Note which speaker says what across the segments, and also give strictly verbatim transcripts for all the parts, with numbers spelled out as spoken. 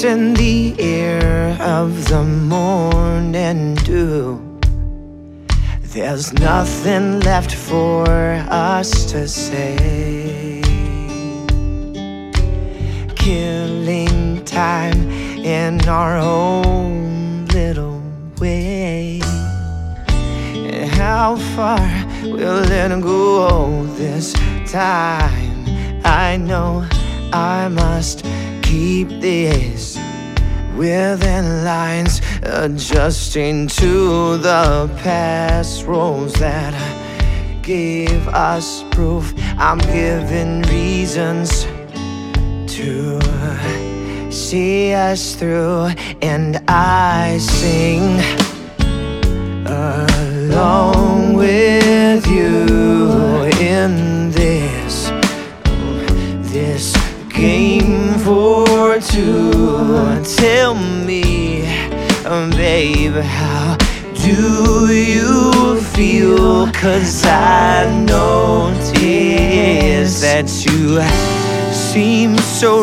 Speaker 1: breaths in the air of the morning dew. There's nothing left for us to say. Killing time in our own little way. And how far will it go this time? I know I must keep this within lines, adjusting to the past roles that gave us proof. I'm given reasons to see us through, and I sing along with you in this this game for two. Tell me, babe, how do you feel? 'Cause I notice that you seem so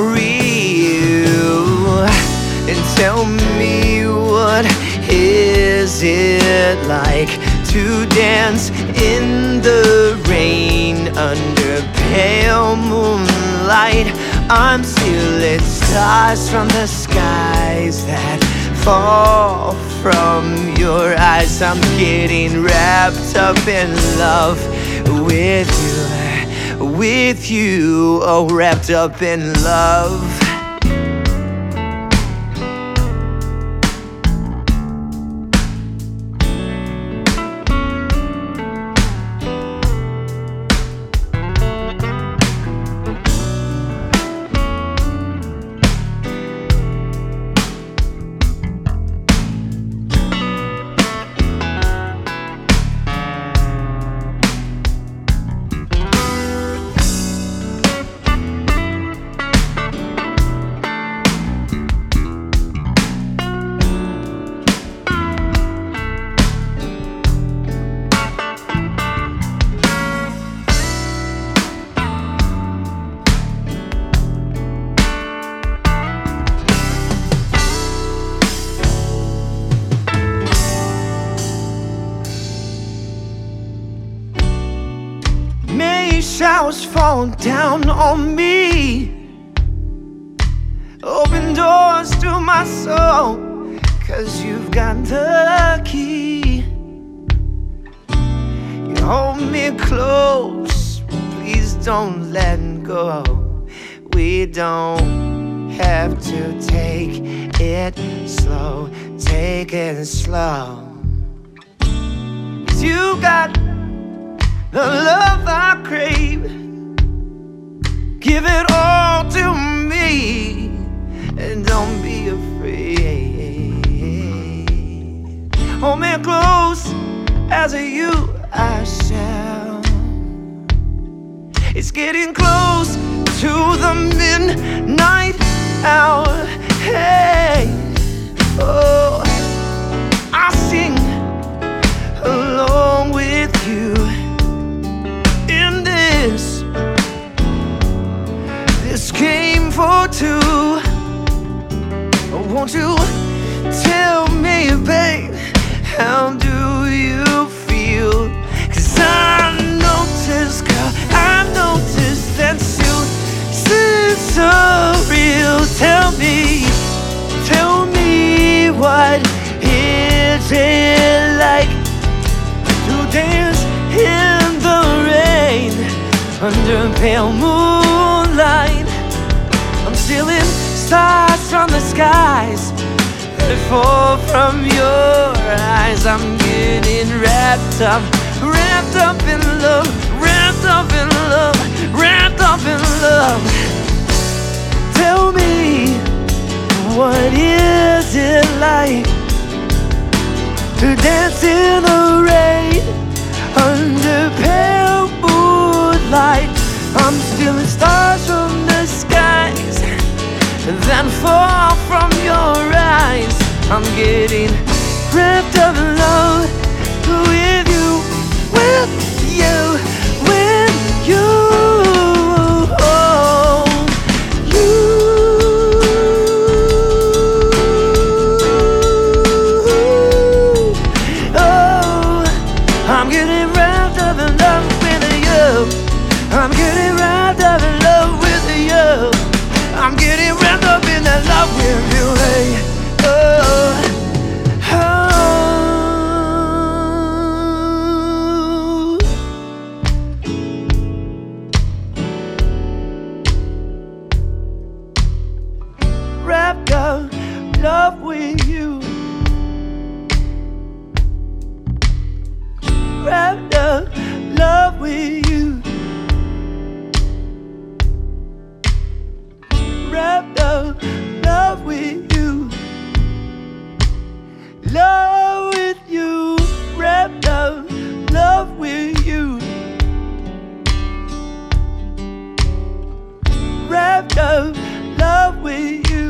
Speaker 1: real. And tell me, what is it like to dance in the rain under pale moonlight? I'm stealing stars from the skies that fall from your eyes. I'm getting wrapped up in love with you, with you, oh, wrapped up in love. Showers fall down on me, open doors to my soul, 'cause you've got the key. You hold me close, please don't let go. We don't have to take it slow, take it slow. 'Cause you got the love I crave. Give it all to me, and don't be afraid. Hold me close, as you I shall. It's getting close to the midnight hour. Hey, oh, I sing along with you in this this game for two. Won't you tell me, babe, how do you feel? 'Cause I noticed, girl, I noticed that you seem so real. Tell me, tell me, what is it like to dance in the rain under pale moonlight? I'm stealing stars from the skies that fall from your eyes. I'm getting wrapped up, wrapped up in love, wrapped up in love, wrapped up in love. Tell me, what is it like to dance in the rain under pale moonlight? I'm stealing stars from the skies that fall from your eyes. I'm getting wrapped up in love with you, with you, with you. Oh, you. wrapped up, love with you, love with you, wrapped up, love with you, wrapped up, love with you.